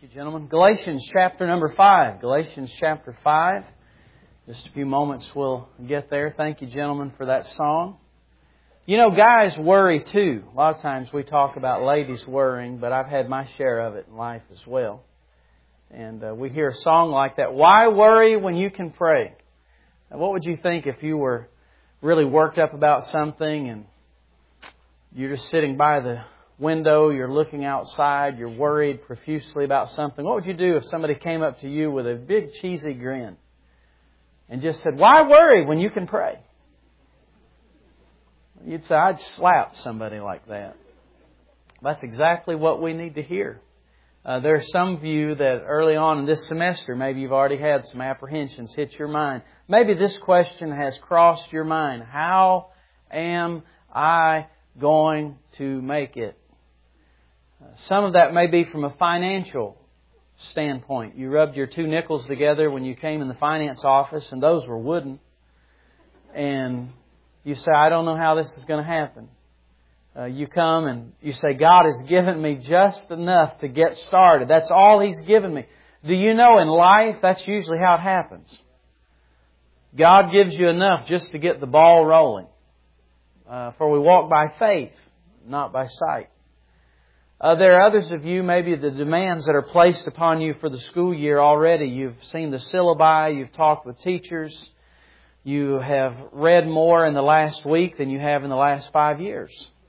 you, gentlemen. Galatians chapter number 5. Galatians chapter 5. Just a few moments we'll get there. Thank you, gentlemen, for that song. You know, guys worry too. A lot of times we talk about ladies worrying, but I've had my share of it in life as well. And we hear a song like that. Why worry when you can pray? Now, what would you think if you were really worked up about something and you're just sitting by the window, you're looking outside, you're worried profusely about something? What would you do if somebody came up to you with a big cheesy grin and just said, why worry when you can pray? You'd say, I'd slap somebody like that. That's exactly what we need to hear. There are some of you that early on in this semester, maybe you've already had some apprehensions hit your mind. Maybe this question has crossed your mind. How am I going to make it? Some of that may be from a financial standpoint. You rubbed your 2 nickels together when you came in the finance office, and those were wooden. And you say, I don't know how this is going to happen. You come and you say, God has given me just enough to get started. That's all He's given me. Do you know in life that's usually how it happens? God gives you enough just to get the ball rolling. For we walk by faith, not by sight. There are others of you, maybe the demands that are placed upon you for the school year already. You've seen the syllabi, you've talked with teachers, you have read more in the last week than you have in the last 5 years.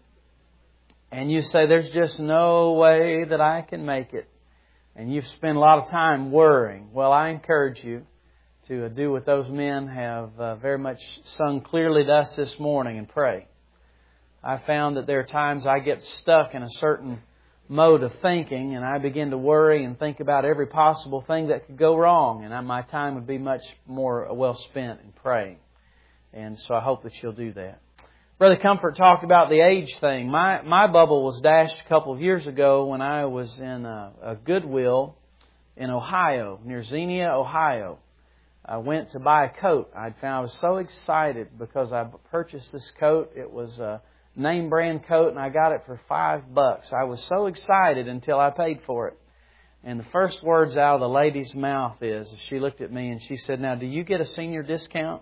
And you say, there's just no way that I can make it. And you've spent a lot of time worrying. Well, I encourage you to do what those men have very much sung clearly to us this morning and pray. I found that there are times I get stuck in a certain mode of thinking and I begin to worry and think about every possible thing that could go wrong, and my time would be much more well spent in praying. And so I hope that you'll do that. Brother Comfort talked about the age thing. My bubble was dashed a couple of years ago when I was in a Goodwill in Ohio, near Xenia, Ohio. I went to buy a coat. I was so excited because I purchased this coat. It was a name brand coat and I got it for $5. I was so excited until I paid for it. And the first words out of the lady's mouth is, she looked at me and she said, now, do you get a senior discount?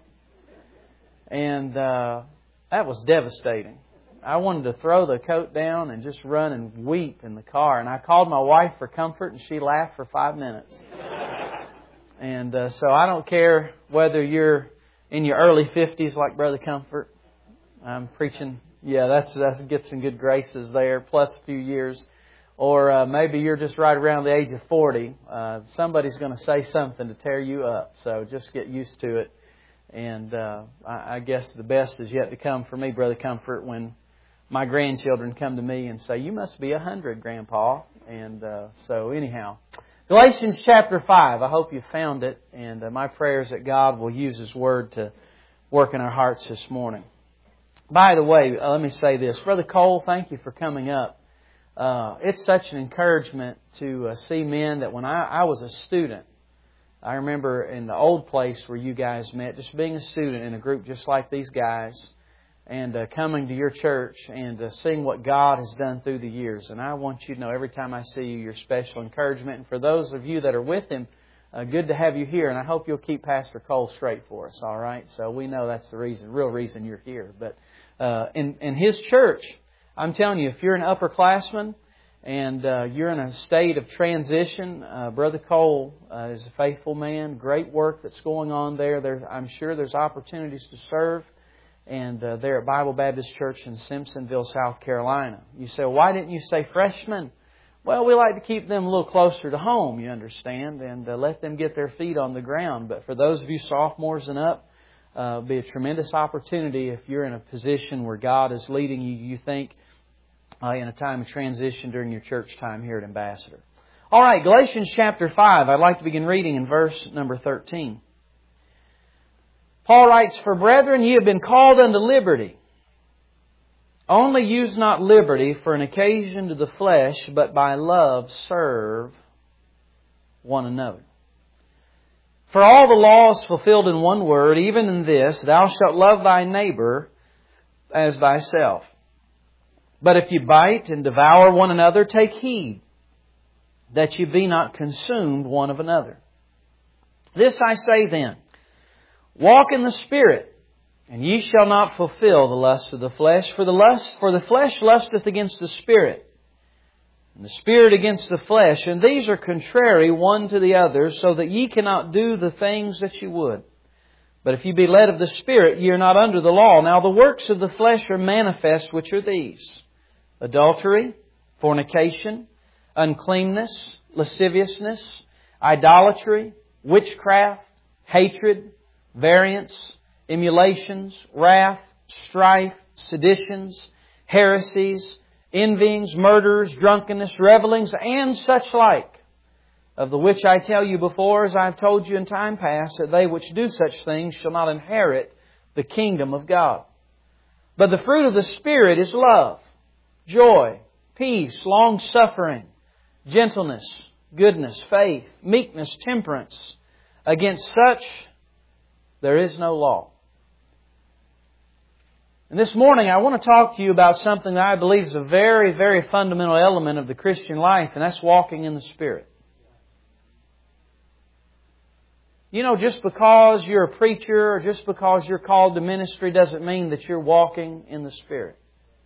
And that was devastating. I wanted to throw the coat down and just run and weep in the car. And I called my wife for comfort and she laughed for 5 minutes. And so I don't care whether you're in your early 50s like Brother Comfort. I'm preaching. Yeah, that's get some good graces there, plus a few years. Or maybe you're just right around the age of 40. Somebody's going to say something to tear you up. So just get used to it. And I guess the best is yet to come for me, Brother Comfort, when my grandchildren come to me and say, you must be 100, Grandpa. And so anyhow, Galatians chapter 5. I hope you found it. And my prayer is that God will use His Word to work in our hearts this morning. By the way, let me say this. Brother Cole, thank you for coming up. It's such an encouragement to see men that when I was a student, I remember in the old place where you guys met, just being a student in a group just like these guys, and coming to your church and seeing what God has done through the years. And I want you to know every time I see you, your special encouragement. And for those of you that are with him, good to have you here. And I hope you'll keep Pastor Cole straight for us, all right? So we know that's the real reason you're here. But in his church, I'm telling you, if you're an upperclassman and you're in a state of transition, Brother Cole is a faithful man. Great work that's going on there. I'm sure there's opportunities to serve. And they're at Bible Baptist Church in Simpsonville, South Carolina. You say, well, why didn't you say freshmen? Well, we like to keep them a little closer to home, you understand, and let them get their feet on the ground. But for those of you sophomores and up, it'll be a tremendous opportunity if you're in a position where God is leading you, you think, in a time of transition during your church time here at Ambassador. All right, Galatians chapter 5. I'd like to begin reading in verse number 13. Paul writes, for brethren, ye have been called unto liberty. Only use not liberty for an occasion to the flesh, but by love serve one another. For all the law is fulfilled in one word, even in this, thou shalt love thy neighbor as thyself. But if you bite and devour one another, take heed, that ye be not consumed one of another. This I say then, walk in the Spirit, and ye shall not fulfill the lust of the flesh. For the flesh lusteth against the Spirit, and the Spirit against the flesh. And these are contrary one to the other, so that ye cannot do the things that ye would. But if ye be led of the Spirit, ye are not under the law. Now the works of the flesh are manifest, which are these: adultery, fornication, uncleanness, lasciviousness, idolatry, witchcraft, hatred, variance, emulations, wrath, strife, seditions, heresies, envyings, murders, drunkenness, revellings, and such like, of the which I tell you before, as I have told you in time past, that they which do such things shall not inherit the kingdom of God. But the fruit of the Spirit is love, joy, peace, long-suffering, gentleness, goodness, faith, meekness, temperance. Against such there is no law. And this morning I want to talk to you about something that I believe is a very, very fundamental element of the Christian life, and that's walking in the Spirit. You know, just because you're a preacher or just because you're called to ministry doesn't mean that you're walking in the Spirit.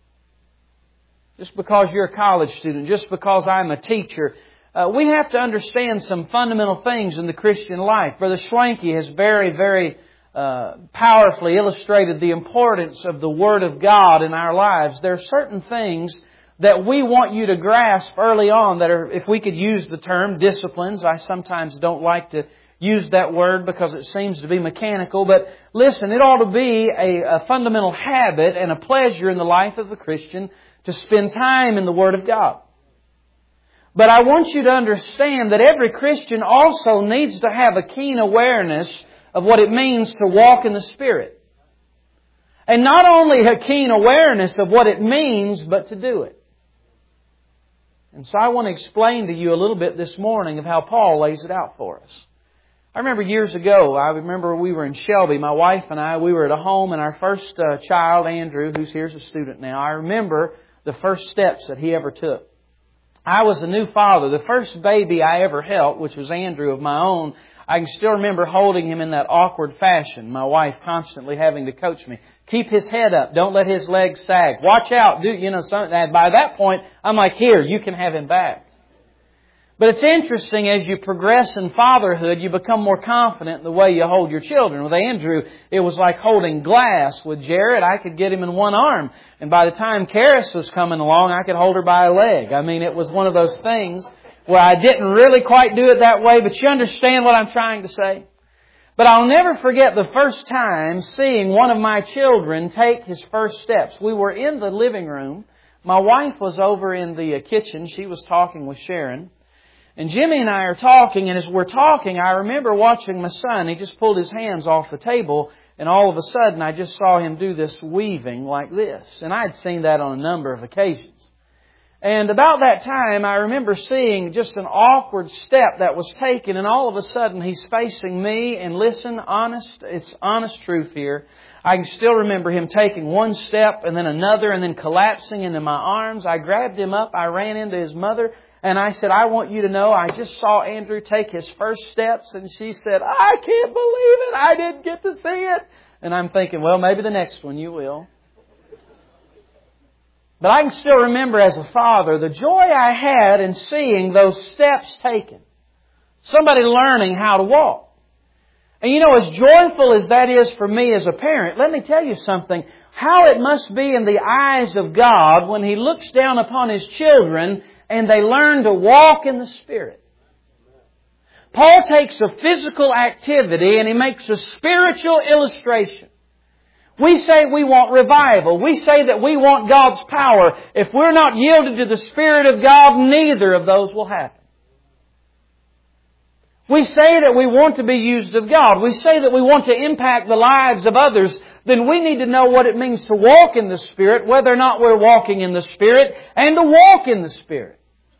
Just because you're a college student, just because I'm a teacher, we have to understand some fundamental things in the Christian life. Brother Schwanke has very, very powerfully illustrated the importance of the Word of God in our lives. There are certain things that we want you to grasp early on that are, if we could use the term, disciplines. I sometimes don't like to use that word because it seems to be mechanical. But listen, it ought to be a fundamental habit and a pleasure in the life of a Christian to spend time in the Word of God. But I want you to understand that every Christian also needs to have a keen awareness of what it means to walk in the Spirit. And not only a keen awareness of what it means, but to do it. And so I want to explain to you a little bit this morning of how Paul lays it out for us. I remember years ago, we were in Shelby, my wife and I, we were at a home, and our first child, Andrew, who's here as a student now, I remember the first steps that he ever took. I was a new father. The first baby I ever held, which was Andrew of my own, I can still remember holding him in that awkward fashion. My wife constantly having to coach me. Keep his head up. Don't let his legs sag. Watch out. And by that point, I'm like, here, you can have him back. But it's interesting, as you progress in fatherhood, you become more confident in the way you hold your children. With Andrew, it was like holding glass. With Jared, I could get him in one arm. And by the time Karis was coming along, I could hold her by a leg. I mean, it was one of those things where I didn't really quite do it that way, but you understand what I'm trying to say. But I'll never forget the first time seeing one of my children take his first steps. We were in the living room. My wife was over in the kitchen. She was talking with Sharon. And Jimmy and I are talking, and as we're talking, I remember watching my son. He just pulled his hands off the table, and all of a sudden I just saw him do this weaving like this. And I'd seen that on a number of occasions. And about that time, I remember seeing just an awkward step that was taken, and all of a sudden he's facing me, and listen, it's honest truth here. I can still remember him taking one step and then another and then collapsing into my arms. I grabbed him up, I ran into his mother, and I said, I want you to know I just saw Andrew take his first steps. And she said, I can't believe it. I didn't get to see it. And I'm thinking, well, maybe the next one you will. But I can still remember as a father the joy I had in seeing those steps taken. Somebody learning how to walk. And you know, as joyful as that is for me as a parent, let me tell you something. How it must be in the eyes of God when He looks down upon His children and they learn to walk in the Spirit. Paul takes a physical activity and he makes a spiritual illustration. We say we want revival. We say that we want God's power. If we're not yielded to the Spirit of God, neither of those will happen. We say that we want to be used of God. We say that we want to impact the lives of others. Then we need to know what it means to walk in the Spirit, whether or not we're walking in the Spirit, and to walk in the Spirit.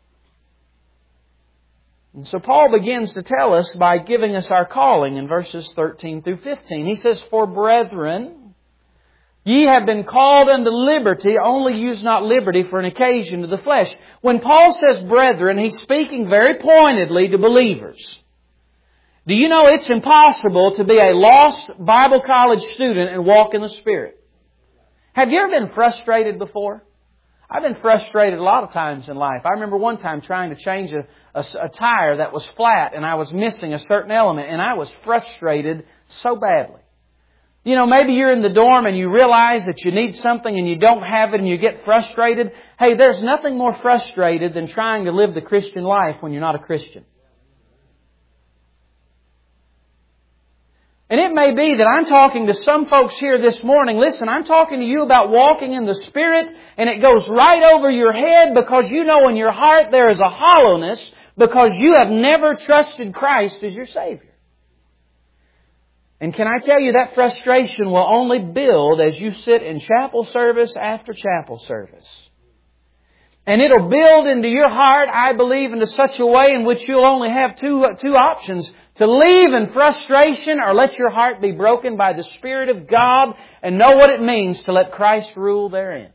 And so Paul begins to tell us by giving us our calling in verses 13 through 15. He says, For brethren, Ye have been called unto liberty, only use not liberty for an occasion to the flesh. When Paul says brethren, he's speaking very pointedly to believers. Do you know it's impossible to be a lost Bible college student and walk in the Spirit? Have you ever been frustrated before? I've been frustrated a lot of times in life. I remember one time trying to change a tire that was flat and I was missing a certain element and I was frustrated so badly. You know, maybe you're in the dorm and you realize that you need something and you don't have it and you get frustrated. Hey, there's nothing more frustrated than trying to live the Christian life when you're not a Christian. And it may be that I'm talking to some folks here this morning. Listen, I'm talking to you about walking in the Spirit, and it goes right over your head because you know in your heart there is a hollowness because you have never trusted Christ as your Savior. And can I tell you that frustration will only build as you sit in chapel service after chapel service. And it'll build into your heart, I believe, into such a way in which you'll only have two options. To leave in frustration or let your heart be broken by the Spirit of God and know what it means to let Christ rule therein.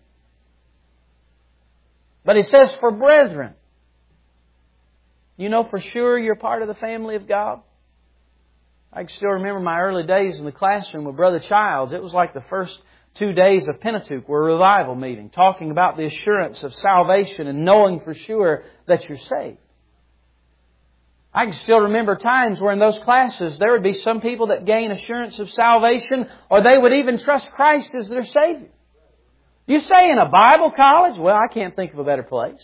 But it says, for brethren. You know for sure you're part of the family of God? I can still remember my early days in the classroom with Brother Childs. It was like the first 2 days of Pentateuch were a revival meeting, talking about the assurance of salvation and knowing for sure that you're saved. I can still remember times where in those classes there would be some people that gain assurance of salvation or they would even trust Christ as their Savior. You say in a Bible college? Well, I can't think of a better place.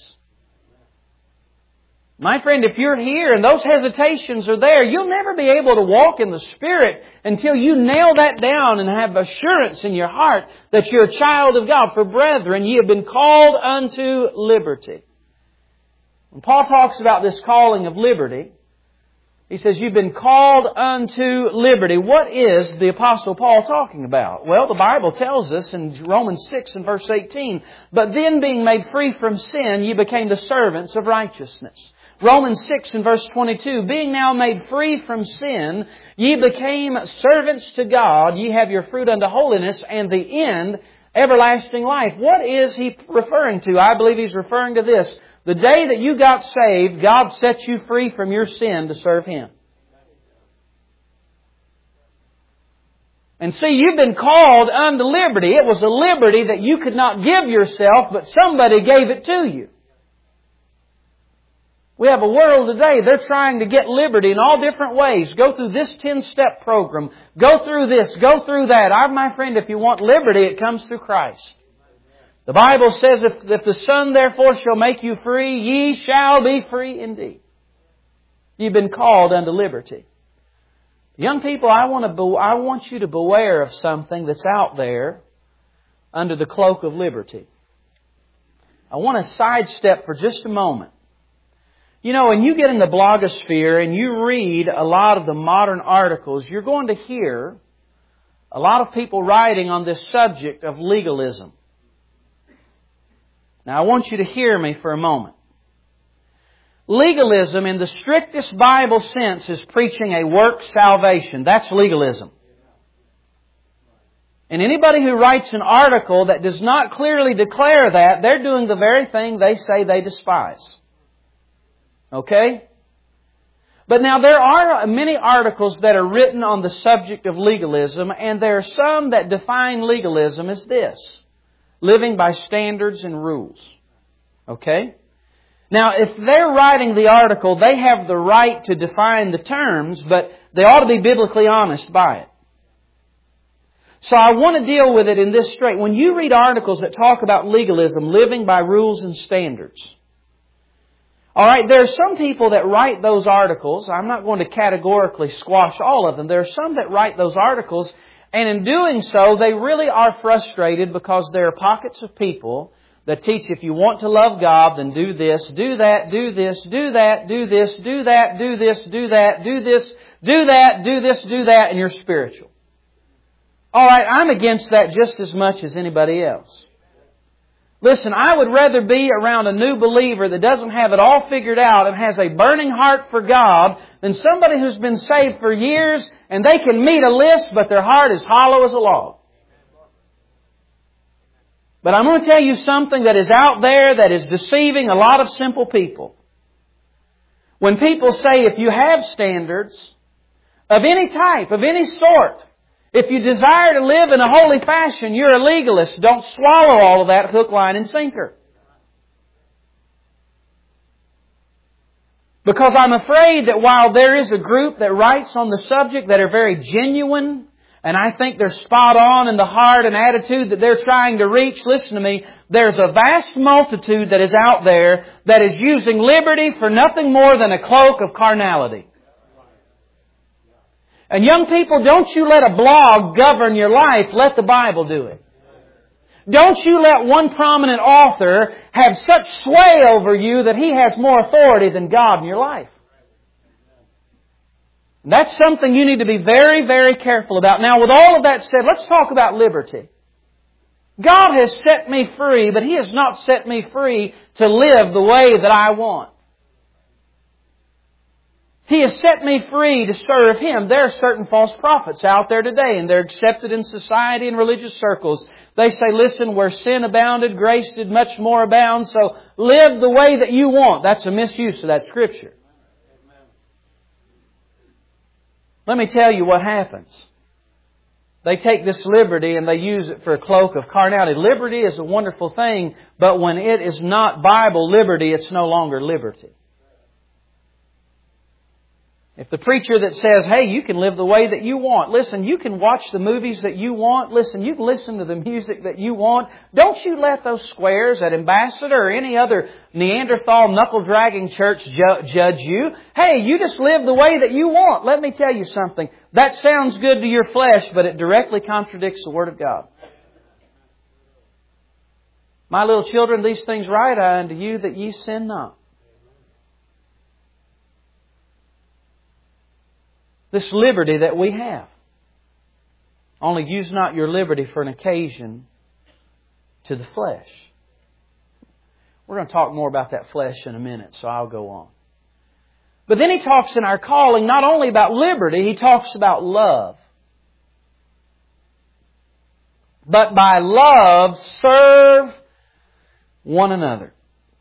My friend, if you're here and those hesitations are there, you'll never be able to walk in the Spirit until you nail that down and have assurance in your heart that you're a child of God. For brethren, ye have been called unto liberty. When Paul talks about this calling of liberty, he says, you've been called unto liberty. What is the Apostle Paul talking about? Well, the Bible tells us in Romans 6 and verse 18, but then being made free from sin, ye became the servants of righteousness. Romans 6 and verse 22, being now made free from sin, ye became servants to God, ye have your fruit unto holiness, and the end, everlasting life. What is he referring to? I believe he's referring to this. The day that you got saved, God set you free from your sin to serve Him. And see, you've been called unto liberty. It was a liberty that you could not give yourself, but somebody gave it to you. We have a world today, they're trying to get liberty in all different ways. Go through this 10-step program. Go through this. Go through that. My friend, if you want liberty, it comes through Christ. The Bible says, if the Son therefore shall make you free, ye shall be free indeed. You've been called unto liberty. Young people, I want you to beware of something that's out there under the cloak of liberty. I want to sidestep for just a moment. You know, when you get in the blogosphere and you read a lot of the modern articles, you're going to hear a lot of people writing on this subject of legalism. Now, I want you to hear me for a moment. Legalism, in the strictest Bible sense, is preaching a work salvation. That's legalism. And anybody who writes an article that does not clearly declare that, they're doing the very thing they say they despise. Okay? But now there are many articles that are written on the subject of legalism, and there are some that define legalism as this: living by standards and rules. Okay? Now, if they're writing the article, they have the right to define the terms, but they ought to be biblically honest by it. So I want to deal with it in this straight. When you read articles that talk about legalism, living by rules and standards, all right, there are some people that write those articles. I'm not going to categorically squash all of them. There are some that write those articles, and in doing so, they really are frustrated because there are pockets of people that teach if you want to love God, then do this, do that, do this, do that, do this, do that, do this, do that, do this, do that, do this, do that, and you're spiritual. All right, I'm against that just as much as anybody else. Listen, I would rather be around a new believer that doesn't have it all figured out and has a burning heart for God than somebody who's been saved for years and they can meet a list, but their heart is hollow as a log. But I'm going to tell you something that is out there that is deceiving a lot of simple people. When people say if you have standards of any type, of any sort, if you desire to live in a holy fashion, you're a legalist. Don't swallow all of that hook, line, and sinker. Because I'm afraid that while there is a group that writes on the subject that are very genuine, and I think they're spot on in the heart and attitude that they're trying to reach, listen to me, there's a vast multitude that is out there that is using liberty for nothing more than a cloak of carnality. And young people, don't you let a blog govern your life. Let the Bible do it. Don't you let one prominent author have such sway over you that he has more authority than God in your life. That's something you need to be very, very careful about. Now, with all of that said, let's talk about liberty. God has set me free, but He has not set me free to live the way that I want. He has set me free to serve Him. There are certain false prophets out there today, and they're accepted in society and religious circles. They say, listen, where sin abounded, grace did much more abound, so live the way that you want. That's a misuse of that Scripture. Let me tell you what happens. They take this liberty and they use it for a cloak of carnality. Liberty is a wonderful thing, but when it is not Bible liberty, it's no longer liberty. If the preacher that says, hey, you can live the way that you want. Listen, you can watch the movies that you want. Listen, you can listen to the music that you want. Don't you let those squares at Ambassador or any other Neanderthal knuckle-dragging church judge you. Hey, you just live the way that you want. Let me tell you something. That sounds good to your flesh, but it directly contradicts the Word of God. My little children, these things write I unto you that ye sin not. This liberty that we have. Only use not your liberty for an occasion to the flesh. We're going to talk more about that flesh in a minute, so I'll go on. But then He talks in our calling not only about liberty, He talks about love. But by love serve one another.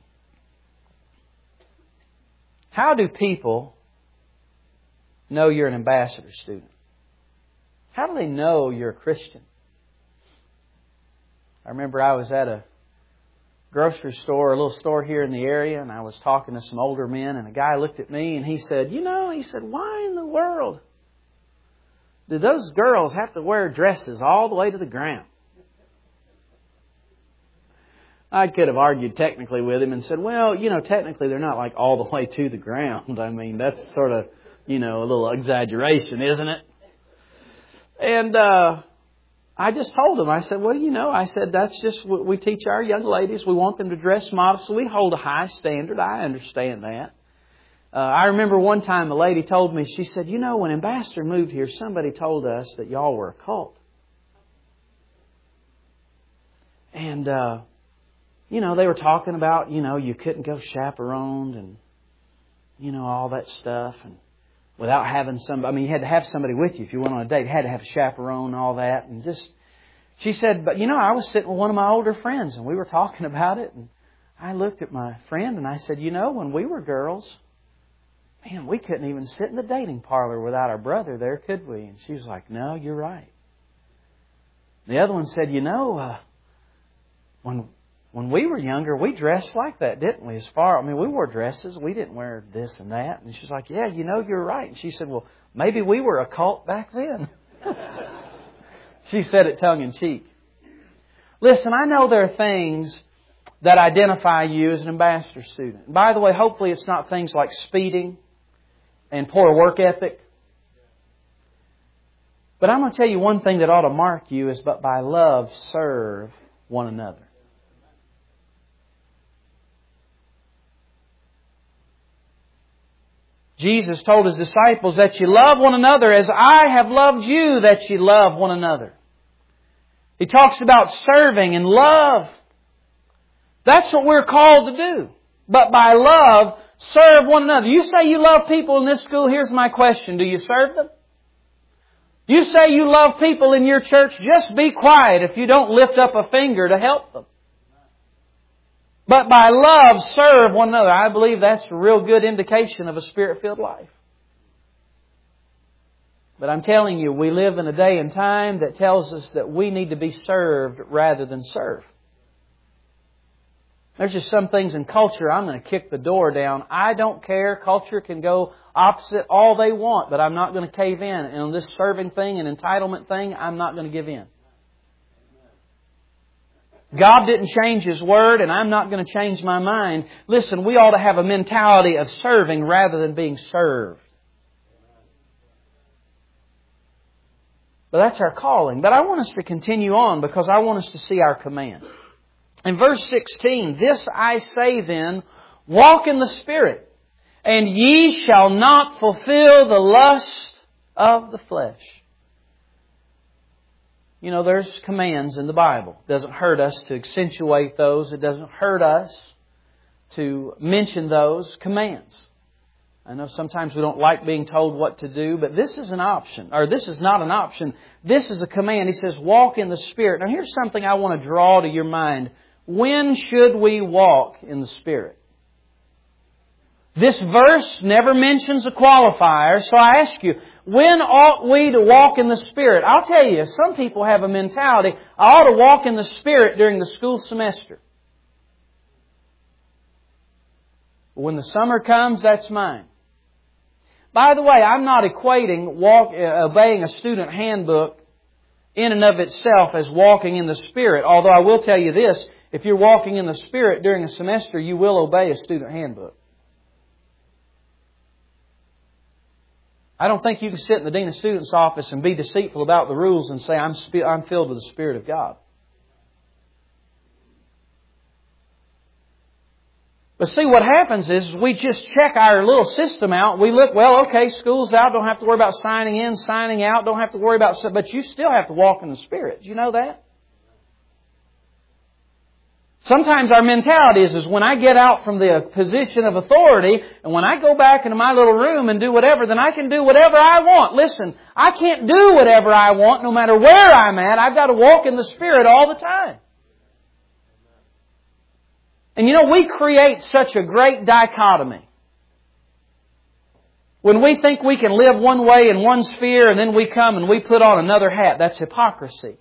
How do people know you're an ambassador student? How do they know you're a Christian? I remember I was at a grocery store, a little store here in the area, and I was talking to some older men, and a guy looked at me and he said, why in the world do those girls have to wear dresses all the way to the ground? I could have argued technically with him and said, well, technically they're not like all the way to the ground. I mean, that's sort of a little exaggeration, isn't it? And I just told him, I said, I said, that's just what we teach our young ladies. We want them to dress modestly. We hold a high standard. I understand that. I remember one time a lady told me, she said, when Ambassador moved here, somebody told us that y'all were a cult. And, they were talking about, you couldn't go chaperoned and, all that stuff. And without having somebody, you had to have somebody with you if you went on a date. You had to have a chaperone and all that. And she said, but I was sitting with one of my older friends and we were talking about it. And I looked at my friend and I said, when we were girls, man, we couldn't even sit in the dating parlor without our brother there, could we? And she was like, no, you're right. The other one said, when we were younger, we dressed like that, didn't we? We wore dresses. We didn't wear this and that. And she's like, yeah, you're right. And she said, well, maybe we were a cult back then. She said it tongue in cheek. Listen, I know there are things that identify you as an ambassador student. By the way, hopefully it's not things like speeding and poor work ethic. But I'm going to tell you one thing that ought to mark you is, but by love serve one another. Jesus told His disciples that you love one another as I have loved you, that you love one another. He talks about serving and love. That's what we're called to do. But by love, serve one another. You say you love people in this school. Here's my question. Do you serve them? You say you love people in your church, just be quiet if you don't lift up a finger to help them. But by love, serve one another. I believe that's a real good indication of a Spirit-filled life. But I'm telling you, we live in a day and time that tells us that we need to be served rather than serve. There's just some things in culture I'm going to kick the door down. I don't care. Culture can go opposite all they want, but I'm not going to cave in. And on this serving thing and entitlement thing, I'm not going to give in. God didn't change His Word, and I'm not going to change my mind. Listen, we ought to have a mentality of serving rather than being served. But that's our calling. But I want us to continue on because I want us to see our command. In verse 16, this I say then, walk in the Spirit, and ye shall not fulfill the lust of the flesh. You know, there's commands in the Bible. It doesn't hurt us to accentuate those. It doesn't hurt us to mention those commands. I know sometimes we don't like being told what to do, but this is an option. Or this is not an option. This is a command. He says, walk in the Spirit. Now here's something I want to draw to your mind. When should we walk in the Spirit? This verse never mentions a qualifier, so I ask you, when ought we to walk in the Spirit? I'll tell you, some people have a mentality, I ought to walk in the Spirit during the school semester. When the summer comes, that's mine. By the way, I'm not equating obeying a student handbook in and of itself as walking in the Spirit. Although I will tell you this, if you're walking in the Spirit during a semester, you will obey a student handbook. I don't think you can sit in the Dean of Students' office and be deceitful about the rules and say, I'm filled with the Spirit of God. But see, what happens is we just check our little system out. We look, well, okay, school's out. Don't have to worry about signing in, signing out. Don't have to worry about... But you still have to walk in the Spirit. Do you know that? Sometimes our mentality is when I get out from the position of authority and when I go back into my little room and do whatever, then I can do whatever I want. Listen, I can't do whatever I want no matter where I'm at. I've got to walk in the Spirit all the time. And you know, we create such a great dichotomy. When we think we can live one way in one sphere and then we come and we put on another hat, that's hypocrisy.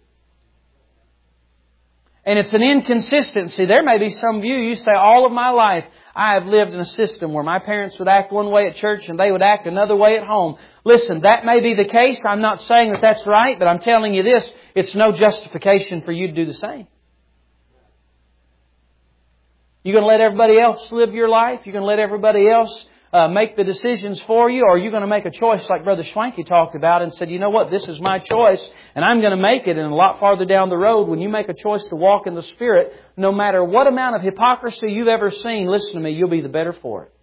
And it's an inconsistency. There may be some of you say, all of my life I have lived in a system where my parents would act one way at church and they would act another way at home. Listen, that may be the case. I'm not saying that that's right, but I'm telling you this, it's no justification for you to do the same. You're going to let everybody else live your life? You're going to let everybody else make the decisions for you? Or are you going to make a choice like Brother Schwanke talked about and said, you know what, this is my choice and I'm going to make it. And a lot farther down the road, when you make a choice to walk in the Spirit, no matter what amount of hypocrisy you've ever seen, listen to me, you'll be the better for it.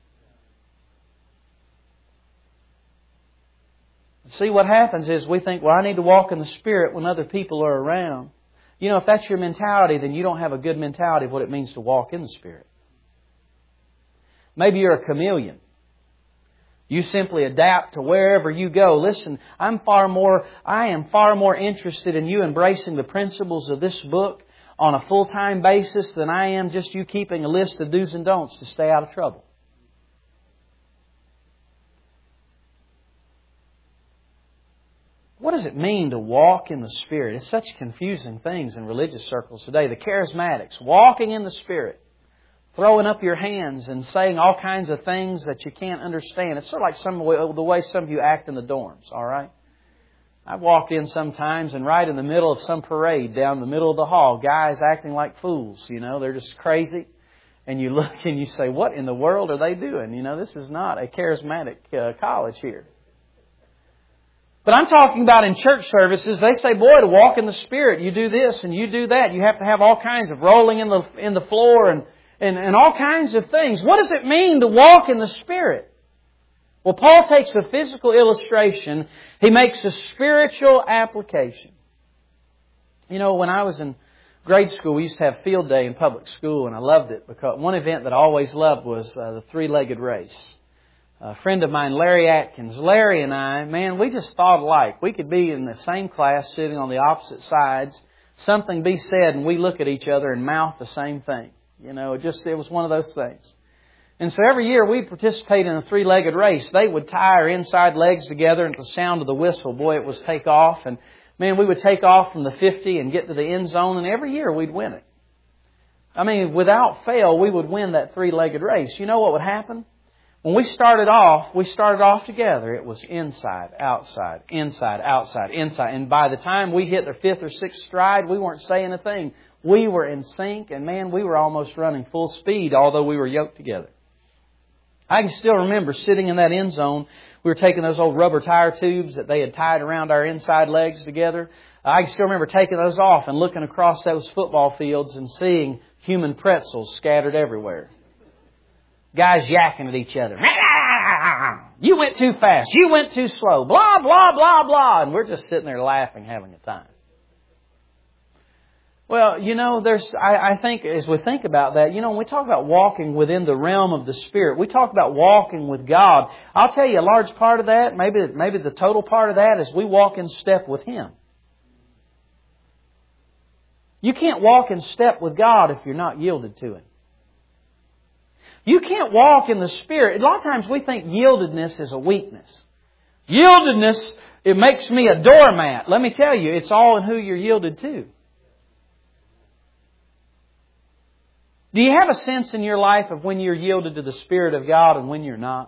See, what happens is we think, well, I need to walk in the Spirit when other people are around. You know, if that's your mentality, then you don't have a good mentality of what it means to walk in the Spirit. Maybe you're a chameleon. You simply adapt to wherever you go. Listen, I am far more interested in you embracing the principles of this book on a full-time basis than I am just you keeping a list of do's and don'ts to stay out of trouble. What does it mean to walk in the Spirit? It's such confusing things in religious circles today. The charismatics, walking in the Spirit, throwing up your hands and saying all kinds of things that you can't understand. It's sort of like the way some of you act in the dorms, all right? I've walked in sometimes and right in the middle of some parade down the middle of the hall, guys acting like fools, you know, they're just crazy. And you look and you say, what in the world are they doing? You know, this is not a charismatic college here. But I'm talking about in church services, they say, boy, to walk in the Spirit, you do this and you do that. You have to have all kinds of rolling in the floor and all kinds of things. What does it mean to walk in the Spirit? Well, Paul takes a physical illustration. He makes a spiritual application. You know, when I was in grade school, we used to have field day in public school, and I loved it because one event that I always loved was the three-legged race. a friend of mine, Larry Atkins. Larry and I, man, we just thought alike. We could be in the same class sitting on the opposite sides. Something be said and we look at each other and mouth the same thing. You know, it was one of those things. And so every year we'd participate in a 3-legged race. They would tie our inside legs together, and at the sound of the whistle, boy, it was take off. And man, we would take off from the 50 and get to the end zone, and every year we'd win it. I mean, without fail, we would win that 3-legged race. You know what would happen? When we started off together. It was inside, outside, inside, outside, inside. And by the time we hit the 5th or 6th stride, we weren't saying a thing. We were in sync, and man, we were almost running full speed, although we were yoked together. I can still remember sitting in that end zone. We were taking those old rubber tire tubes that they had tied around our inside legs together. I can still remember taking those off and looking across those football fields and seeing human pretzels scattered everywhere. Guys yakking at each other. You went too fast. You went too slow. Blah, blah, blah, blah. And we're just sitting there laughing, having a time. Well, you know, I think as we think about that, you know, when we talk about walking within the realm of the Spirit, we talk about walking with God. I'll tell you a large part of that, maybe the total part of that is we walk in step with Him. You can't walk in step with God if you're not yielded to Him. You can't walk in the Spirit. A lot of times we think yieldedness is a weakness. Yieldedness, it makes me a doormat. Let me tell you, it's all in who you're yielded to. Do you have a sense in your life of when you're yielded to the Spirit of God and when you're not?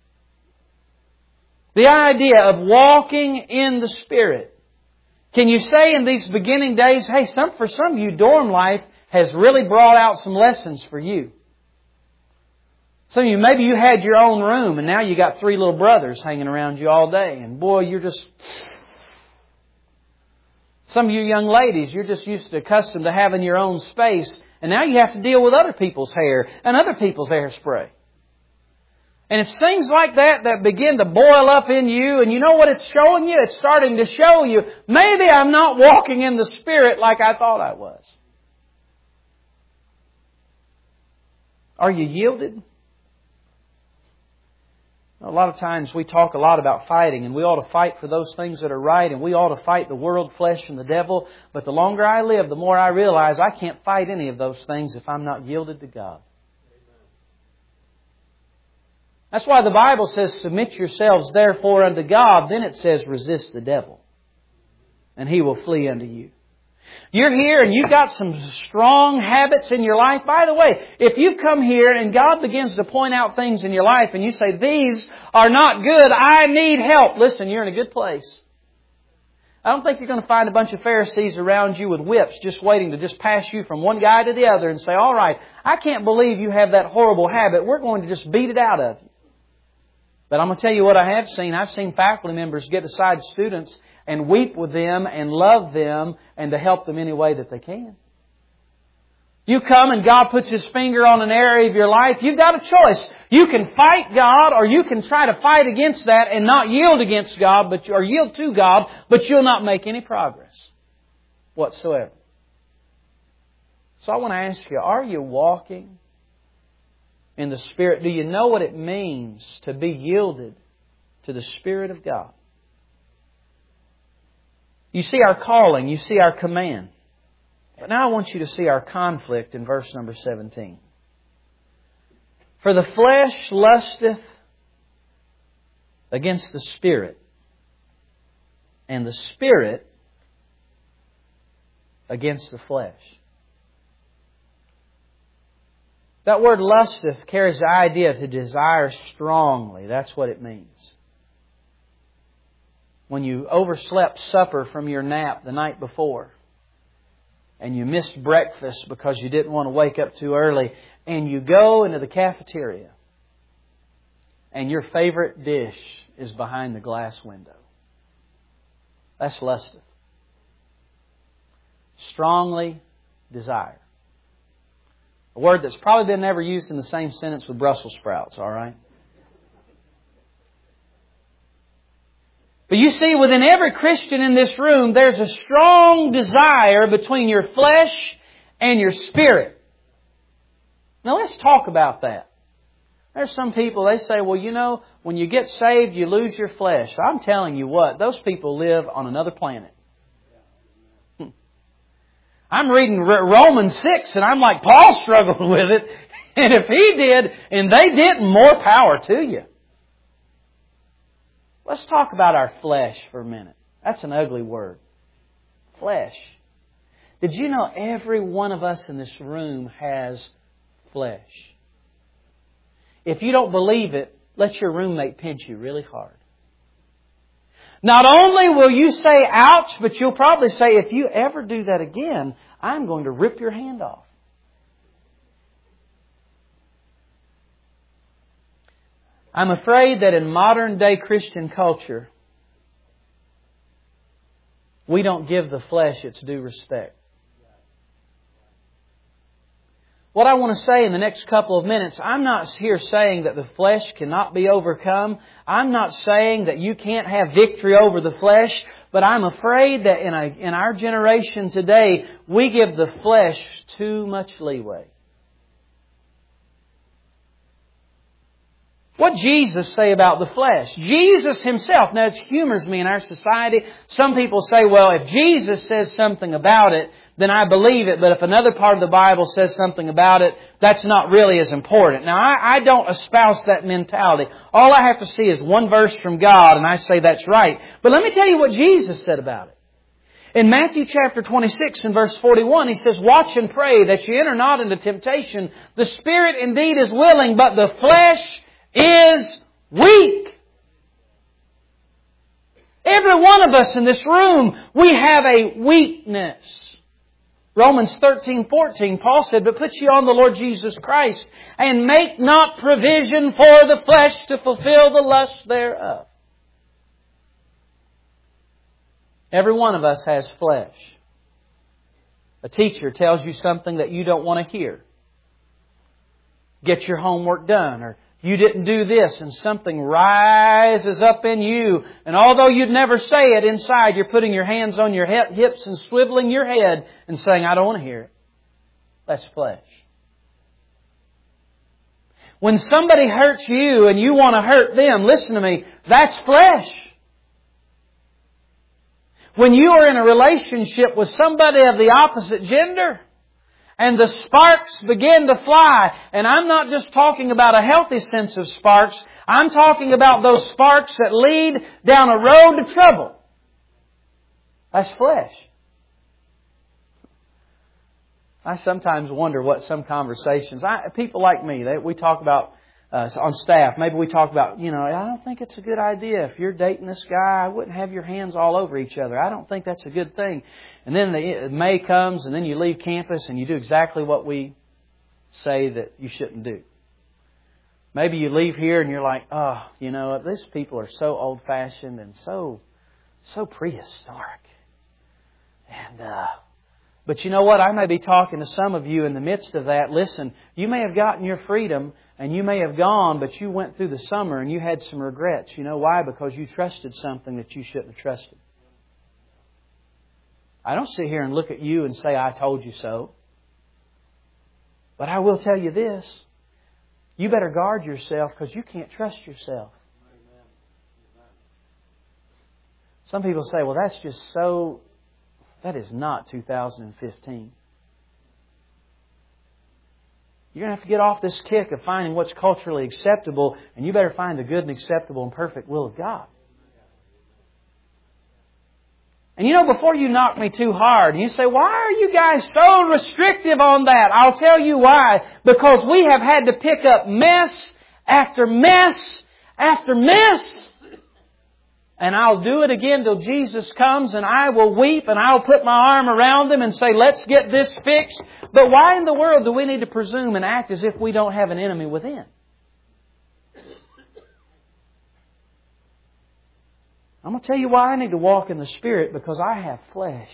The idea of walking in the Spirit. Can you say in these beginning days, hey, for some of you, dorm life has really brought out some lessons for you. Some of you, maybe you had your own room and now you got 3 little brothers hanging around you all day. And boy, you're just... Some of you young ladies, you're just accustomed to having your own space. And now you have to deal with other people's hair and other people's hairspray. And it's things like that that begin to boil up in you. And you know what it's showing you? It's starting to show you, maybe I'm not walking in the Spirit like I thought I was. Are you yielded? A lot of times we talk a lot about fighting, and we ought to fight for those things that are right, and we ought to fight the world, flesh, and the devil. But the longer I live, the more I realize I can't fight any of those things if I'm not yielded to God. That's why the Bible says, submit yourselves therefore unto God. Then it says, resist the devil, and he will flee unto you. You're here and you've got some strong habits in your life. By the way, if you come here and God begins to point out things in your life and you say, these are not good, I need help. Listen, you're in a good place. I don't think you're going to find a bunch of Pharisees around you with whips just waiting to just pass you from one guy to the other and say, all right, I can't believe you have that horrible habit. We're going to just beat it out of you. But I'm going to tell you what I have seen. I've seen faculty members get aside students and weep with them and love them and to help them any way that they can. You come and God puts His finger on an area of your life, you've got a choice. You can fight God or you can try to fight against that and not yield against God, or yield to God, but you'll not make any progress whatsoever. So I want to ask you, are you walking in the Spirit? Do you know what it means to be yielded to the Spirit of God? You see our calling, you see our command. But now I want you to see our conflict in verse number 17. For the flesh lusteth against the Spirit, and the Spirit against the flesh. That word lusteth carries the idea to desire strongly. That's what it means. When you overslept supper from your nap the night before, and you missed breakfast because you didn't want to wake up too early, and you go into the cafeteria, and your favorite dish is behind the glass window. That's lusteth. Strongly desire. A word that's probably been never used in the same sentence with Brussels sprouts, all right? But you see, within every Christian in this room, there's a strong desire between your flesh and your spirit. Now let's talk about that. There's some people, they say, well, you know, when you get saved, you lose your flesh. I'm telling you what, those people live on another planet. I'm reading Romans 6 and I'm like, Paul struggled with it. And if he did and they didn't, more power to you. Let's talk about our flesh for a minute. That's an ugly word. Flesh. Did you know every one of us in this room has flesh? If you don't believe it, let your roommate pinch you really hard. Not only will you say, ouch, but you'll probably say, if you ever do that again, I'm going to rip your hand off. I'm afraid that in modern day Christian culture, we don't give the flesh its due respect. What I want to say in the next couple of minutes, I'm not here saying that the flesh cannot be overcome. I'm not saying that you can't have victory over the flesh. But I'm afraid that in our generation today, we give the flesh too much leeway. What Jesus say about the flesh? Jesus Himself, now it humors me in our society. Some people say, well, if Jesus says something about it, then I believe it. But if another part of the Bible says something about it, that's not really as important. Now, I don't espouse that mentality. All I have to see is one verse from God, and I say that's right. But let me tell you what Jesus said about it. In Matthew chapter 26 and verse 41, He says, watch and pray that you enter not into temptation. The spirit indeed is willing, but the flesh is weak. Every one of us in this room, we have a weakness. Romans 13:14, Paul said, but put ye on the Lord Jesus Christ, and make not provision for the flesh to fulfill the lust thereof. Every one of us has flesh. A teacher tells you something that you don't want to hear. Get your homework done, or you didn't do this, and something rises up in you. And although you'd never say it, inside you're putting your hands on your hips and swiveling your head and saying, I don't want to hear it. That's flesh. When somebody hurts you and you want to hurt them, listen to me, that's flesh. When you are in a relationship with somebody of the opposite gender, and the sparks begin to fly. And I'm not just talking about a healthy sense of sparks. I'm talking about those sparks that lead down a road to trouble. That's flesh. I sometimes wonder what some conversations... people like me, we talk about... on staff, maybe we talk about, I don't think it's a good idea. If you're dating this guy, I wouldn't have your hands all over each other. I don't think that's a good thing. And then May comes and then you leave campus and you do exactly what we say that you shouldn't do. Maybe you leave here and you're like, these people are so old-fashioned and so prehistoric. And, but you know what? I may be talking to some of you in the midst of that. Listen, you may have gotten your freedom and you may have gone, but you went through the summer and you had some regrets. You know why? Because you trusted something that you shouldn't have trusted. I don't sit here and look at you and say, I told you so. But I will tell you this. You better guard yourself because you can't trust yourself. Some people say, well, that's just so... That is not 2015. You're going to have to get off this kick of finding what's culturally acceptable, and you better find the good and acceptable and perfect will of God. And before you knock me too hard, and you say, why are you guys so restrictive on that? I'll tell you why. Because we have had to pick up mess after mess after mess. And I'll do it again till Jesus comes, and I will weep and I'll put my arm around them and say, let's get this fixed. But why in the world do we need to presume and act as if we don't have an enemy within? I'm going to tell you why I need to walk in the Spirit, because I have flesh.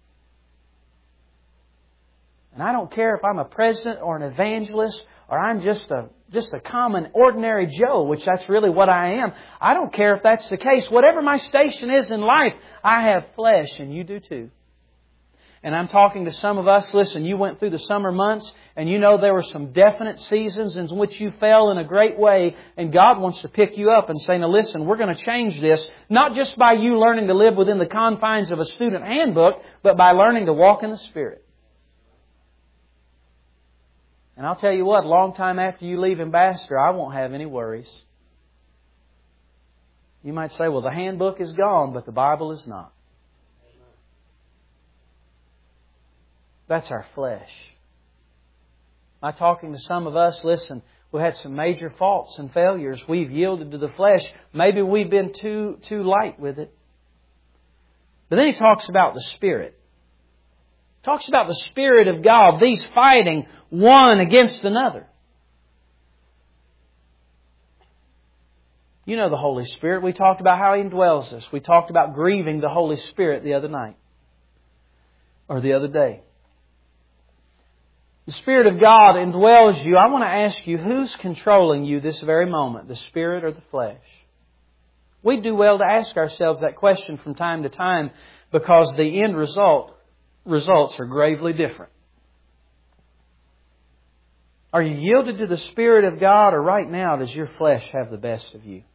And I don't care if I'm a president or an evangelist or I'm just a common, ordinary Joe, which that's really what I am. I don't care if that's the case. Whatever my station is in life, I have flesh, and you do too. And I'm talking to some of us, listen, you went through the summer months and you know there were some definite seasons in which you fell in a great way, and God wants to pick you up and say, now listen, we're going to change this, not just by you learning to live within the confines of a student handbook, but by learning to walk in the Spirit. And I'll tell you what, a long time after you leave Ambassador, I won't have any worries. You might say, well, the handbook is gone, but the Bible is not. That's our flesh. I'm talking to some of us, listen, we had some major faults and failures. We've yielded to the flesh. Maybe we've been too light with it. But then he talks about the Spirit. Talks about the Spirit of God, these fighting one against another. You know the Holy Spirit. We talked about how He indwells us. We talked about grieving the Holy Spirit the other night. Or the other day. The Spirit of God indwells you. I want to ask you, who's controlling you this very moment? The Spirit or the flesh? We do well to ask ourselves that question from time to time, because the end results are gravely different. Are you yielded to the Spirit of God, or right now does your flesh have the best of you?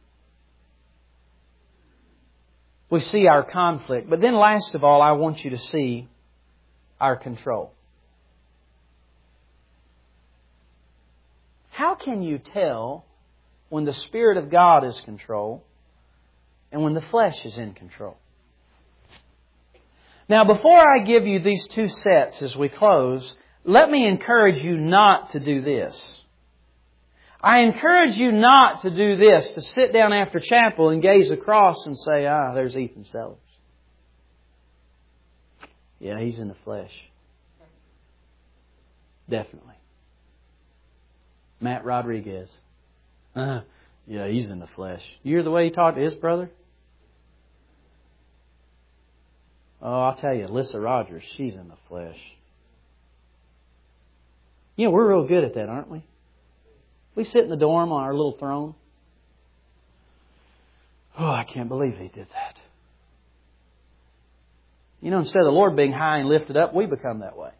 We see our conflict. But then last of all, I want you to see our control. How can you tell when the Spirit of God is in control and when the flesh is in control? Now, before I give you these two sets as we close, let me encourage you not to do this. I encourage you not to do this, to sit down after chapel and gaze across and say, there's Ethan Sellers. Yeah, he's in the flesh. Definitely. Matt Rodriguez. Yeah, he's in the flesh. You hear the way he talked to his brother? Oh, I'll tell you, Alyssa Rogers, she's in the flesh. You know, we're real good at that, aren't we? We sit in the dorm on our little throne. Oh, I can't believe he did that. You know, instead of the Lord being high and lifted up, we become that way.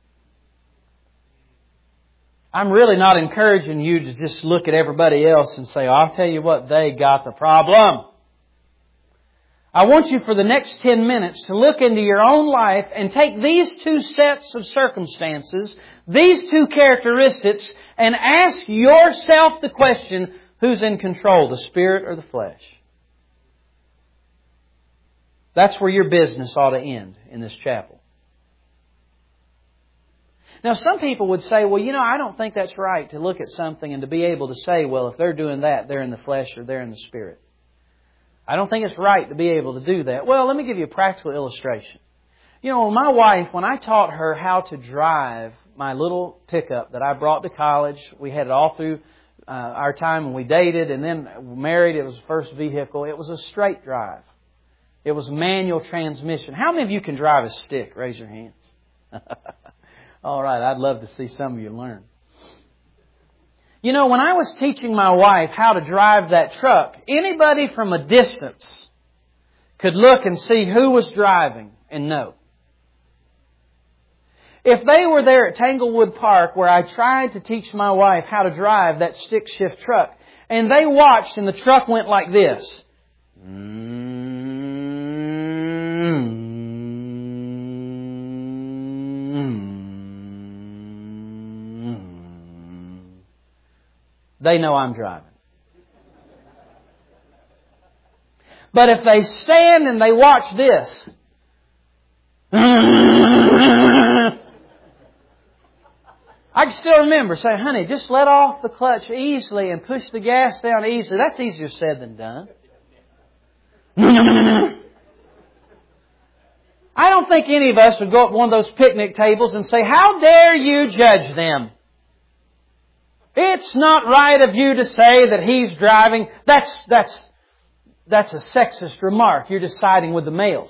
I'm really not encouraging you to just look at everybody else and say, I'll tell you what, they got the problem. I want you for the next 10 minutes to look into your own life and take these two sets of circumstances, these two characteristics, and ask yourself the question, who's in control, the Spirit or the flesh? That's where your business ought to end in this chapel. Now, some people would say, well, I don't think that's right to look at something and to be able to say, well, if they're doing that, they're in the flesh or they're in the Spirit. I don't think it's right to be able to do that. Well, let me give you a practical illustration. My wife, when I taught her how to drive my little pickup that I brought to college, we had it all through our time when we dated and then married. It was the first vehicle. It was a straight drive. It was manual transmission. How many of you can drive a stick? Raise your hands. All right, I'd love to see some of you learn. When I was teaching my wife how to drive that truck, anybody from a distance could look and see who was driving and know. If they were there at Tanglewood Park where I tried to teach my wife how to drive that stick shift truck, and they watched and the truck went like this. They know I'm driving. But if they stand and they watch this, I can still remember saying, honey, just let off the clutch easily and push the gas down easily. That's easier said than done. I don't think any of us would go up one of those picnic tables and say, how dare you judge them? It's not right of you to say that he's driving. That's a sexist remark. You're just siding with the males.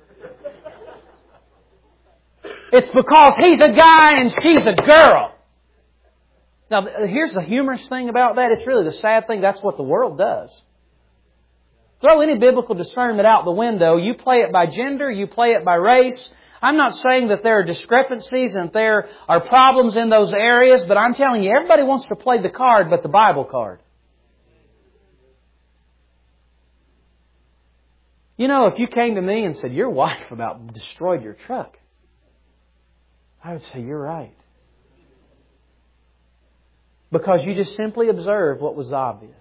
It's because he's a guy and she's a girl. Now, here's the humorous thing about that. It's really the sad thing. That's what the world does. Throw any biblical discernment out the window. You play it by gender. You play it by race. I'm not saying that there are discrepancies and there are problems in those areas, but I'm telling you, everybody wants to play the card but the Bible card. You know, if you came to me and said, your wife about destroyed your truck, I would say, you're right. Because you just simply observed what was obvious.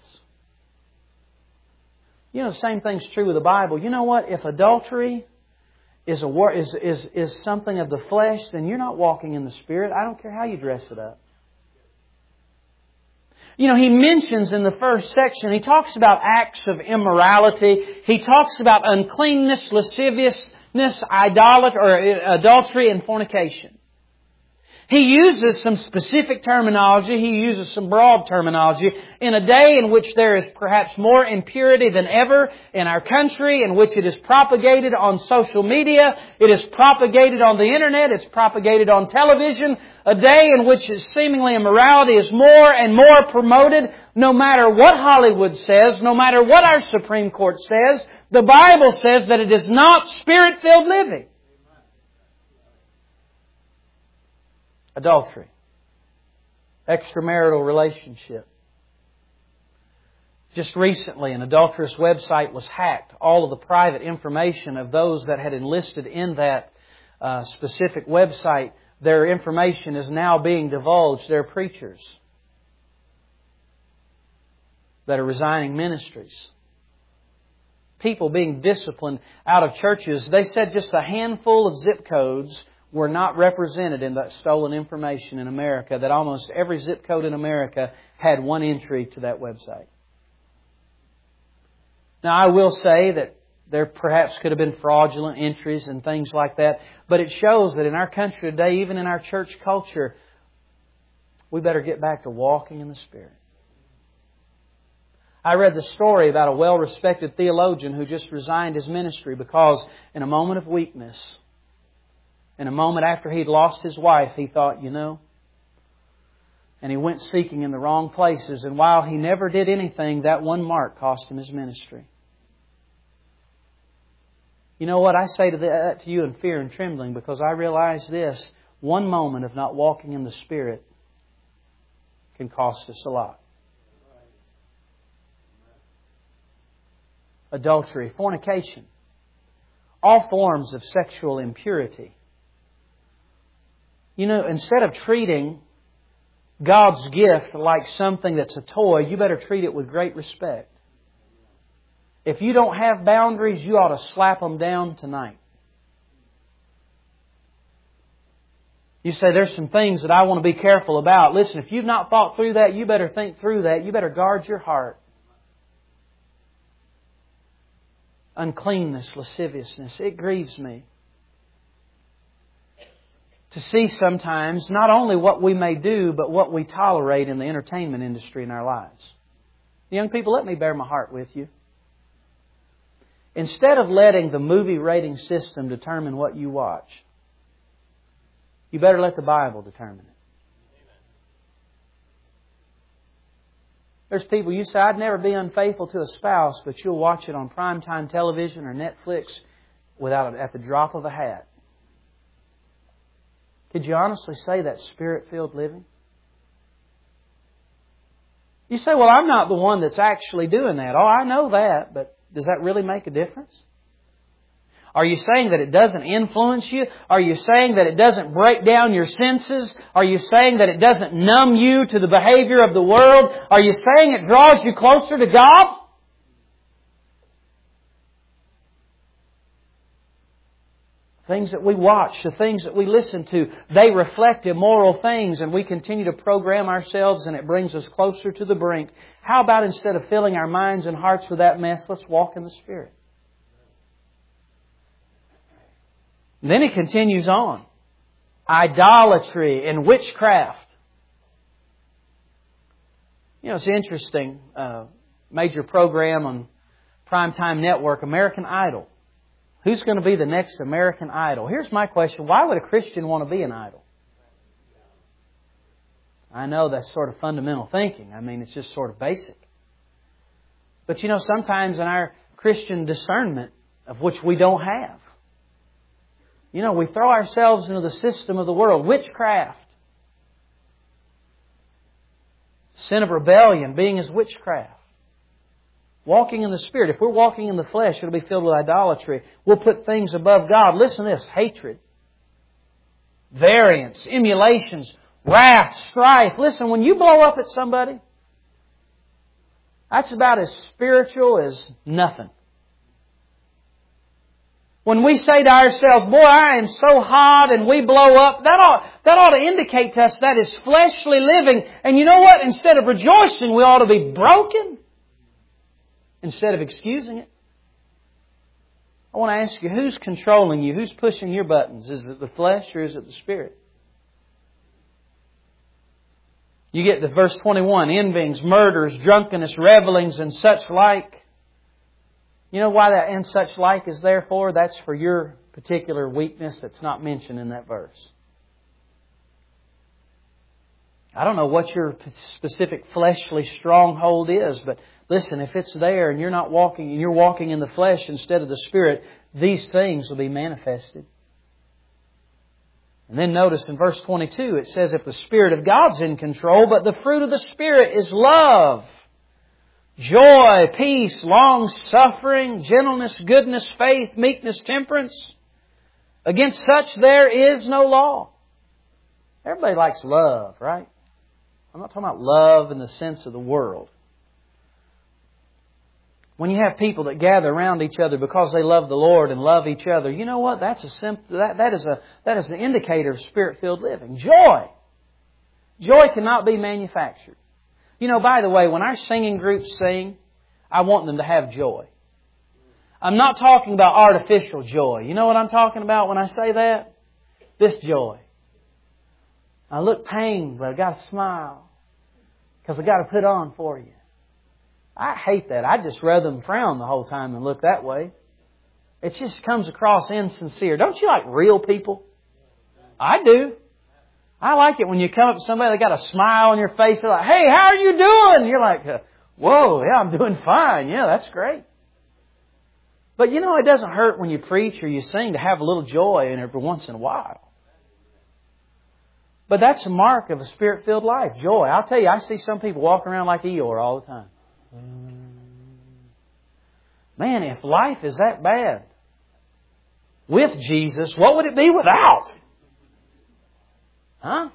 You know, the same thing's true with the Bible. You know what? If adultery is something of the flesh, then you're not walking in the Spirit. I don't care how you dress it up. You know, he mentions in the first section, he talks about acts of immorality. He talks about uncleanness, lasciviousness, adultery, and fornication. He uses some specific terminology. He uses some broad terminology. In a day in which there is perhaps more impurity than ever in our country, in which it is propagated on social media, it is propagated on the internet, it's propagated on television, a day in which seemingly immorality is more and more promoted, no matter what Hollywood says, no matter what our Supreme Court says, the Bible says that it is not Spirit-filled living. Adultery. Extramarital relationship. Just recently, an adulterous website was hacked. All of the private information of those that had enlisted in that specific website, their information is now being divulged. They're preachers that are resigning ministries. People being disciplined out of churches. They said just a handful of zip codes were not represented in that stolen information in America, that almost every zip code in America had one entry to that website. Now, I will say that there perhaps could have been fraudulent entries and things like that, but it shows that in our country today, even in our church culture, we better get back to walking in the Spirit. I read the story about a well-respected theologian who just resigned his ministry because in a moment of weakness, in a moment after he'd lost his wife, he thought, and he went seeking in the wrong places. And while he never did anything, that one mark cost him his ministry. You know what? I say that to you in fear and trembling because I realize this. One moment of not walking in the Spirit can cost us a lot. Adultery, fornication, all forms of sexual impurity. You know, instead of treating God's gift like something that's a toy, you better treat it with great respect. If you don't have boundaries, you ought to slap them down tonight. You say, there's some things that I want to be careful about. Listen, if you've not thought through that, you better think through that. You better guard your heart. Uncleanness, lasciviousness, it grieves me to see sometimes not only what we may do, but what we tolerate in the entertainment industry in our lives. Young people, let me bear my heart with you. Instead of letting the movie rating system determine what you watch, you better let the Bible determine it. There's people, you say, I'd never be unfaithful to a spouse, but you'll watch it on primetime television or Netflix at the drop of a hat. Could you honestly say that's Spirit-filled living? You say, well, I'm not the one that's actually doing that. Oh, I know that, but does that really make a difference? Are you saying that it doesn't influence you? Are you saying that it doesn't break down your senses? Are you saying that it doesn't numb you to the behavior of the world? Are you saying it draws you closer to God? Things that we watch, the things that we listen to, they reflect immoral things, and we continue to program ourselves and it brings us closer to the brink. How about instead of filling our minds and hearts with that mess, let's walk in the Spirit? And then he continues on. Idolatry and witchcraft. You know, it's interesting. Major program on Primetime Network, American Idol. Who's going to be the next American Idol? Here's my question. Why would a Christian want to be an idol? I know that's sort of fundamental thinking. I mean, it's just sort of basic. But you know, sometimes in our Christian discernment, of which we don't have, You know, we throw ourselves into the system of the world. Witchcraft. Sin of rebellion being as witchcraft. Walking in the Spirit. If we're walking in the flesh, it'll be filled with idolatry. We'll put things above God. Listen to this. Hatred. Variance. Emulations. Wrath. Strife. Listen, when you blow up at somebody, that's about as spiritual as nothing. When we say to ourselves, boy, I am so hot, and we blow up, that ought to indicate to us that is fleshly living. And you know what? Instead of rejoicing, we ought to be broken instead of excusing it. I want to ask you, who's controlling you? Who's pushing your buttons? Is it the flesh or is it the Spirit? You get to verse 21, envyings, murders, drunkenness, revelings, and such like. You know why that "and such like" is there for? That's for your particular weakness that's not mentioned in that verse. I don't know what your specific fleshly stronghold is, but listen, if it's there and you're not walking, and you're walking in the flesh instead of the Spirit, these things will be manifested. And then notice in verse 22, it says, if the Spirit of God's in control, but the fruit of the Spirit is love, joy, peace, long-suffering, gentleness, goodness, faith, meekness, temperance. Against such there is no law. Everybody likes love, right? I'm not talking about love in the sense of the world. When you have people that gather around each other because they love the Lord and love each other, you know what? That is an indicator of Spirit-filled living. Joy. Joy cannot be manufactured. You know, by the way, when our singing groups sing, I want them to have joy. I'm not talking about artificial joy. You know what I'm talking about when I say that? This joy. I look pained, but I've got to smile because I've got to put on for you. I hate that. I'd just rather them frown the whole time and look that way. It just comes across insincere. Don't you like real people? I do. I like it when you come up to somebody, they got a smile on your face. They're like, hey, how are you doing? You're like, whoa, yeah, I'm doing fine. Yeah, that's great. But you know, it doesn't hurt when you preach or you sing to have a little joy in every once in a while. But that's a mark of a Spirit-filled life, joy. I'll tell you, I see some people walking around like Eeyore all the time. Man, if life is that bad with Jesus, what would it be without? Huh?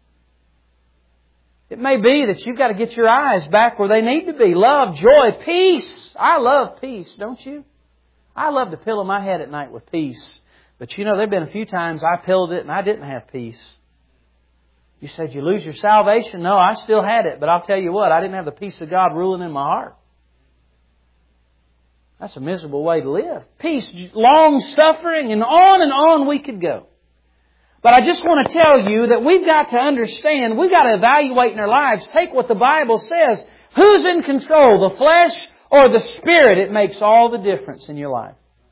It may be that you've got to get your eyes back where they need to be. Love, joy, peace. I love peace, don't you? I love to pillow my head at night with peace. But you know, there have been a few times I pillowed it and I didn't have peace. You said you lose your salvation? No, I still had it. But I'll tell you what, I didn't have the peace of God ruling in my heart. That's a miserable way to live. Peace, long-suffering, and on we could go. But I just want to tell you that we've got to understand, we've got to evaluate in our lives, take what the Bible says. Who's in control, the flesh or the Spirit? It makes all the difference in your life.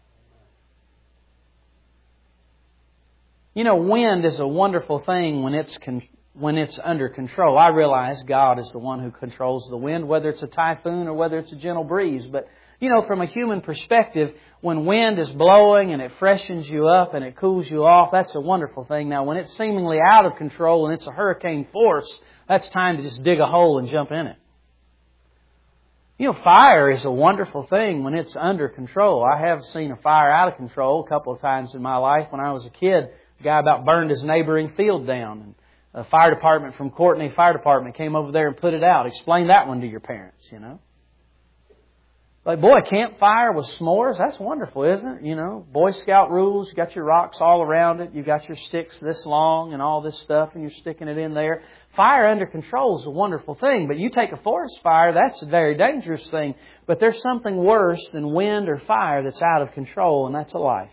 You know, wind is a wonderful thing when it's under control. I realize God is the one who controls the wind, whether it's a typhoon or whether it's a gentle breeze. But, you know, from a human perspective, when wind is blowing and it freshens you up and it cools you off, that's a wonderful thing. Now, when it's seemingly out of control and it's a hurricane force, that's time to just dig a hole and jump in it. You know, fire is a wonderful thing when it's under control. I have seen a fire out of control a couple of times in my life. When I was a kid, a guy about burned his neighboring field down. And a fire department from Courtenay Fire Department came over there and put it out. Explain that one to your parents, you know. Like, boy, campfire with s'mores, that's wonderful, isn't it? You know, Boy Scout rules, you got your rocks all around it, you got your sticks this long and all this stuff, and you're sticking it in there. Fire under control is a wonderful thing, but you take a forest fire, that's a very dangerous thing. But there's something worse than wind or fire that's out of control, and that's a life.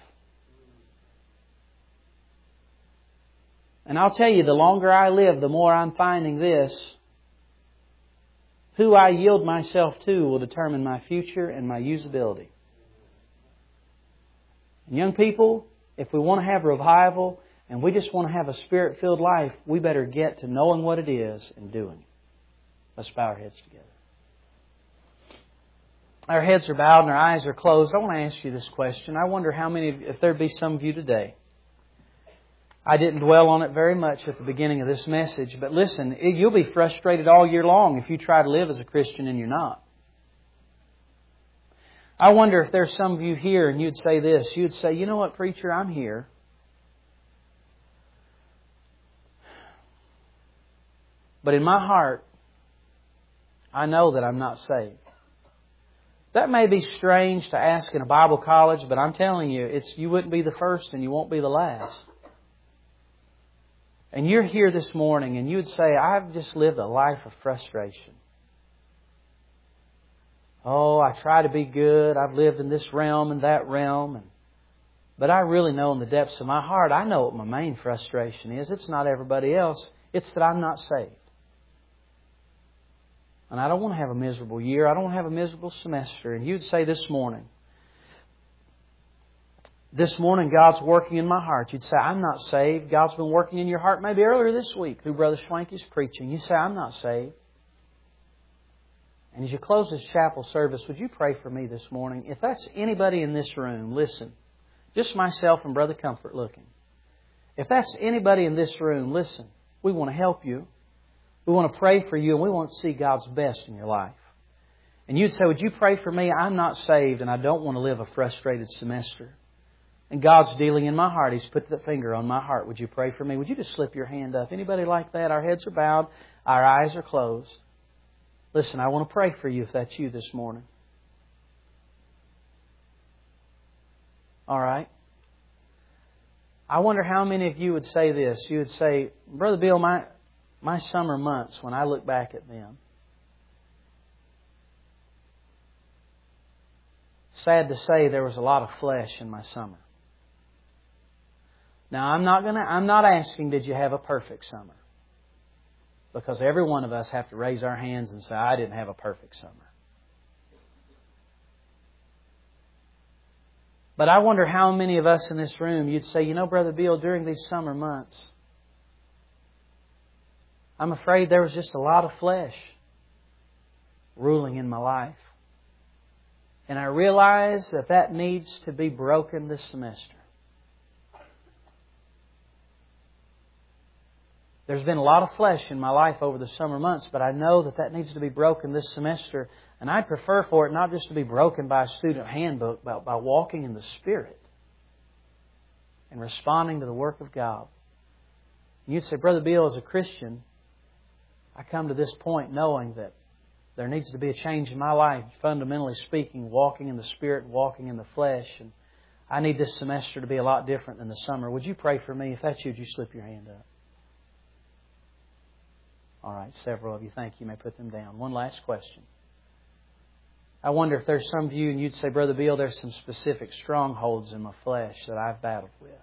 And I'll tell you, the longer I live, the more I'm finding this. Who I yield myself to will determine my future and my usability. And young people, if we want to have revival and we just want to have a Spirit-filled life, we better get to knowing what it is and doing it. Let's bow our heads together. Our heads are bowed and our eyes are closed. I want to ask you this question. I wonder how many, if there be some of you today, I didn't dwell on it very much at the beginning of this message, but listen, you'll be frustrated all year long if you try to live as a Christian and you're not. I wonder if there's some of you here and you'd say this. You'd say, you know what, preacher, I'm here. But in my heart, I know that I'm not saved. That may be strange to ask in a Bible college, but I'm telling you, you wouldn't be the first and you won't be the last. And you're here this morning and you would say, I've just lived a life of frustration. Oh, I try to be good. I've lived in this realm and that realm. But I really know in the depths of my heart, I know what my main frustration is. It's not everybody else. It's that I'm not saved. And I don't want to have a miserable year. I don't want to have a miserable semester. And you'd say this morning, God's working in my heart. You'd say, I'm not saved. God's been working in your heart maybe earlier this week through Brother Schwanke's preaching. You say, I'm not saved. And as you close this chapel service, would you pray for me this morning? If that's anybody in this room, listen. Just myself and Brother Comfort looking. If that's anybody in this room, listen. We want to help you. We want to pray for you and we want to see God's best in your life. And you'd say, would you pray for me? I'm not saved and I don't want to live a frustrated semester. And God's dealing in my heart. He's put the finger on my heart. Would you pray for me? Would you just slip your hand up? Anybody like that? Our heads are bowed. Our eyes are closed. Listen, I want to pray for you if that's you this morning. All right. I wonder how many of you would say this. You would say, Brother Bill, my summer months, when I look back at them, sad to say there was a lot of flesh in my summer. Now, I'm not asking, did you have a perfect summer? Because every one of us have to raise our hands and say, I didn't have a perfect summer. But I wonder how many of us in this room, you'd say, you know, Brother Bill, during these summer months, I'm afraid there was just a lot of flesh ruling in my life. And I realize that needs to be broken this semester. There's been a lot of flesh in my life over the summer months, but I know that needs to be broken this semester. And I'd prefer for it not just to be broken by a student handbook, but by walking in the Spirit and responding to the work of God. And you'd say, Brother Bill, as a Christian, I come to this point knowing that there needs to be a change in my life, fundamentally speaking, walking in the Spirit, walking in the flesh. And I need this semester to be a lot different than the summer. Would you pray for me? If that's you, would you slip your hand up? All right, several of you. Thank you. You may put them down. One last question. I wonder if there's some of you and you'd say, Brother Bill, there's some specific strongholds in my flesh that I've battled with.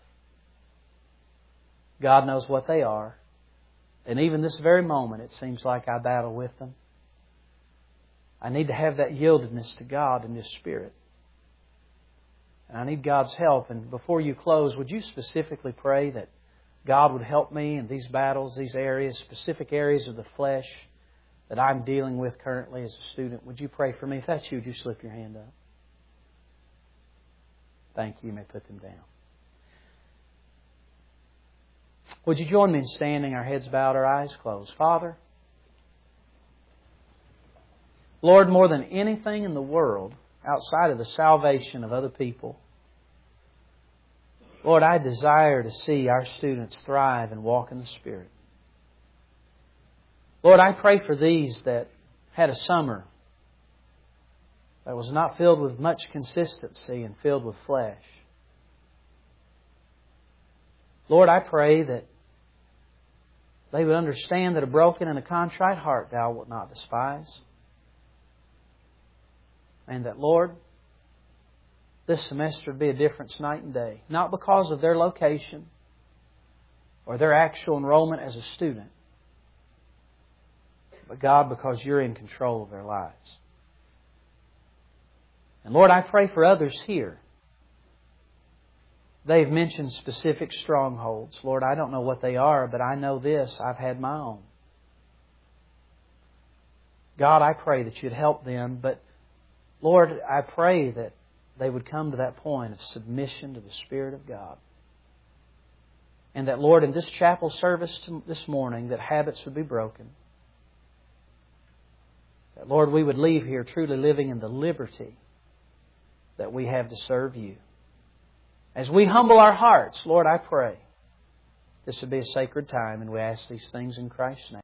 God knows what they are. And even this very moment, it seems like I battle with them. I need to have that yieldedness to God and His Spirit. And I need God's help. And before you close, would you specifically pray that God would help me in these battles, these areas, specific areas of the flesh that I'm dealing with currently as a student? Would you pray for me? If that's you, would you slip your hand up? Thank you. You may put them down. Would you join me in standing, our heads bowed, our eyes closed? Father, Lord, more than anything in the world, outside of the salvation of other people, Lord, I desire to see our students thrive and walk in the Spirit. Lord, I pray for these that had a summer that was not filled with much consistency and filled with flesh. Lord, I pray that they would understand that a broken and a contrite heart Thou wilt not despise. And that, Lord, this semester would be a difference night and day. Not because of their location or their actual enrollment as a student, but God, because You're in control of their lives. And Lord, I pray for others here. They've mentioned specific strongholds. Lord, I don't know what they are, but I know this. I've had my own. God, I pray that You'd help them. But Lord, I pray that they would come to that point of submission to the Spirit of God. And that, Lord, in this chapel service this morning, that habits would be broken. That, Lord, we would leave here truly living in the liberty that we have to serve You. As we humble our hearts, Lord, I pray this would be a sacred time, and we ask these things in Christ's name.